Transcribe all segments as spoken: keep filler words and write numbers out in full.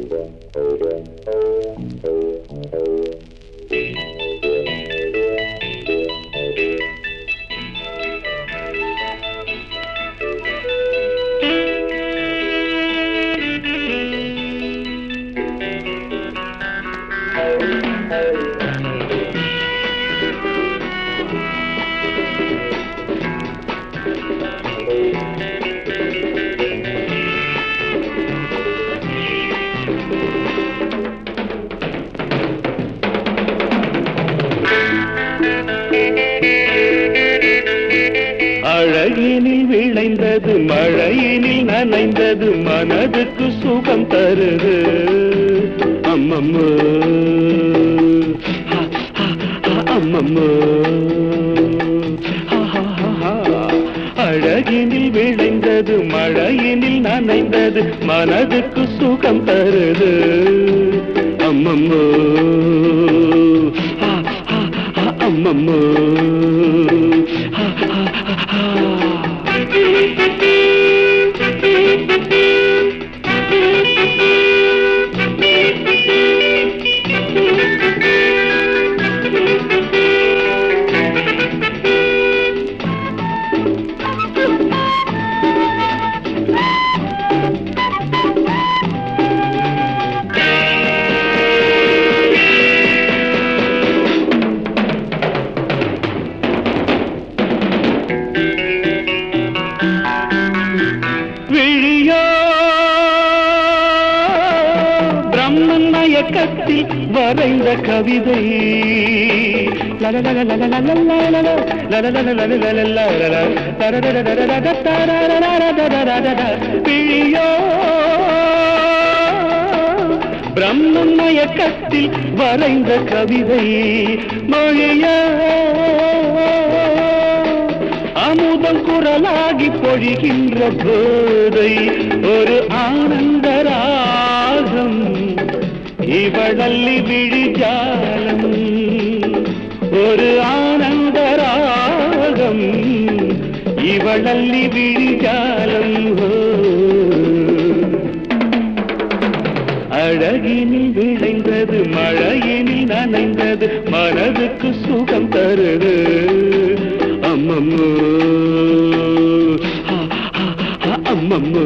அழகினில் விளைந்தது மழையினில் நனைந்தது மனதுக்கு சுகம் தருது அம்மம்மோ அம்மம்மோ அழகினில் விளைந்தது மழையினில் நனைந்தது மனதுக்கு சுகம் தருது அம்மம்மோ அம்மம்மோ மயக்கத்தில் வரைந்த கவிதை பிழியோ பிரம்மன் மயக்கத்தில் வரைந்த கவிதை மொழியோ அமுதம் குரலாகி பொழிகின்ற போதை ஒரு ஆனந்த ராகம் இவளல்லி விழிஜாலம் ஒரு ஆனந்த ராகம் இவளல்லி விழிஜாலம் அழகினில் விளைந்தது மழையினில் நனைந்தது மனதுக்கு சுகம் தருது அம்மம்மோ அம்மம்மோ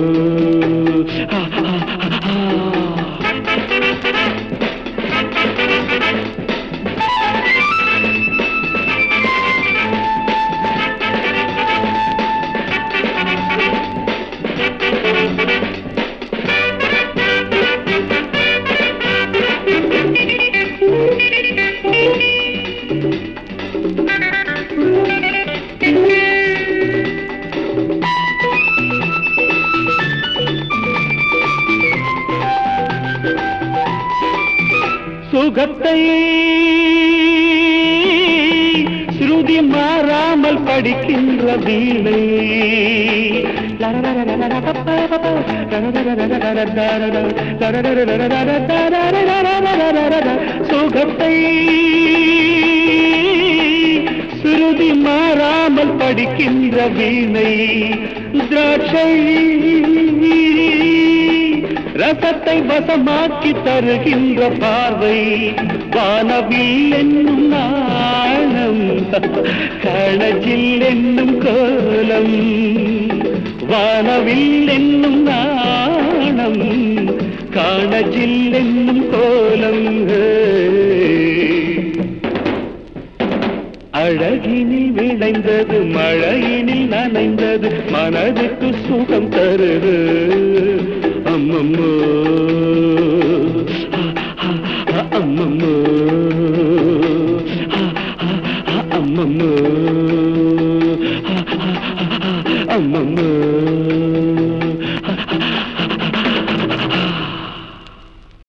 சுகத்தை ஸ்ருதி மாறாமல் படிக்கின்ற வீணை சுகத்தை ஸ்ருதி மாறாமல் படிக்கின்ற வீணை திராட்சை ரசத்தை வசமாக்கி தருகின்ற பார்வை வானவில் என்னும் நாணம் கணஜில் என்னும் கோலம் வானவில் என்னும் நாணம் காணஜில் என்னும் கோலம் அழகினில் விளைந்தது மழையினில் நனைந்தது மனதுக்கு சுகம் தருது அம்மம்மோ அம்மம்மோ அம்மம்மோ